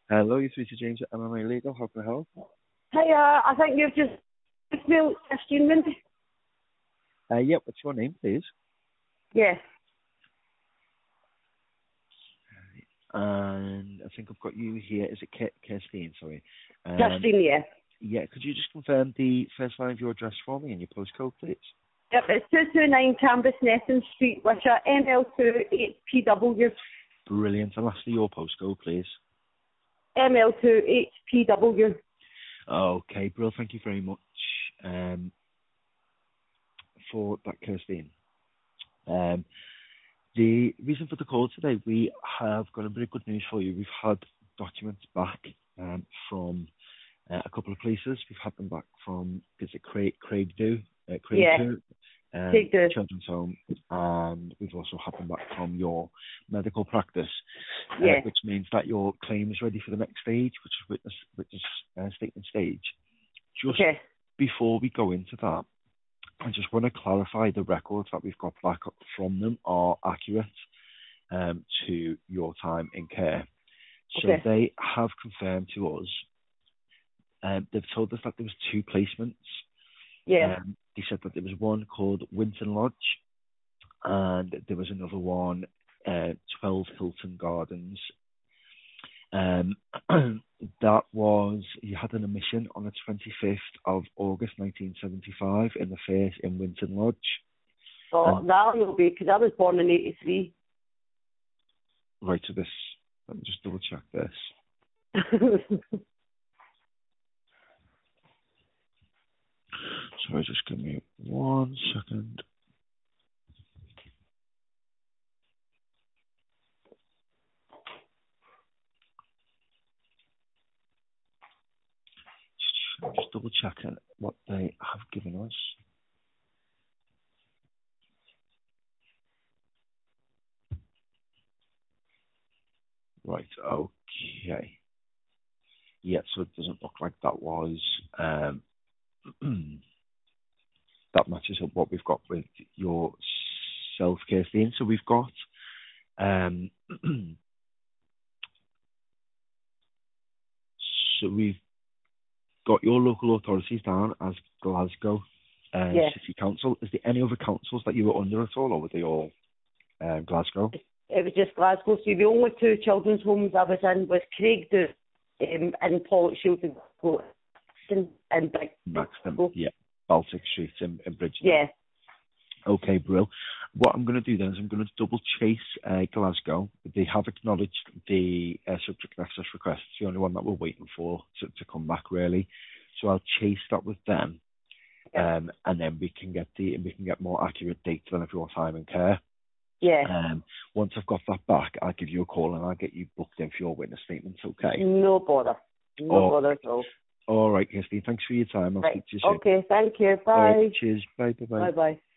Hello, you're through to James at MMA Legal. How can I help? Hey, I think you've just emailed 15 minutes. Yeah, what's your name, please? Yes, And I think I've got you here. Is it Kirstine? Sorry. 15, yeah. Yeah, could you just confirm the first line of your address for me and your postcode, please? Yep, it's 229 Canvas Netton Street, Wisher, ML2 8PW. Brilliant. And lastly, your postcode, please. ML2 8PW. Okay, Brill, thank you very much for that, Kirstine. The reason for the call today, we have got a bit of good news for you. We've had documents back from a couple of places. We've had them back from, is it Craig Do? Yeah. Children's Home, and we've also had them back from your medical practice, Yeah. which means that your claim is ready for the next stage, which is witness statement stage. Just before we go into that, I just want to clarify the records that we've got back from them are accurate to your time in care. So they have confirmed to us, they've told us that there was 2 placements. Yeah. They said that there was one called Winton Lodge, and there was another one, 12 Hilton Gardens. That was, you had an admission on the 25th of August 1975 in the first in Winton Lodge. So that will be, because I was born in 83. Right, so this, let me just double check this. Sorry, just give me 1 second. Just double checking what they have given us. Right, okay. Yeah, so it doesn't look like that was that matches up what we've got with your self-care thing. So we've got so we've got your local authorities down as Glasgow City Council. Is there any other councils that you were under at all, or were they all Glasgow? It was just Glasgow. So the only 2 children's homes I was in was Craig Do and Pollokshields and Maxton, yeah. Baltic Street in Bridgeton. Yeah. Okay, Brill. What I'm going to do then is I'm going to double chase Glasgow. They have acknowledged the subject access request. It's the only one that we're waiting for to come back, really. So I'll chase that with them, and then we can get more accurate dates than if your time in care. Yeah. Once I've got that back, I'll give you a call and I'll get you booked in for your witness statements. Okay. No bother. No bother at all. All right, Kirsty. Thanks for your time. I'll speak to you soon. Okay. Thank you. Bye. All right, cheers. Bye. Bye. Bye. Bye.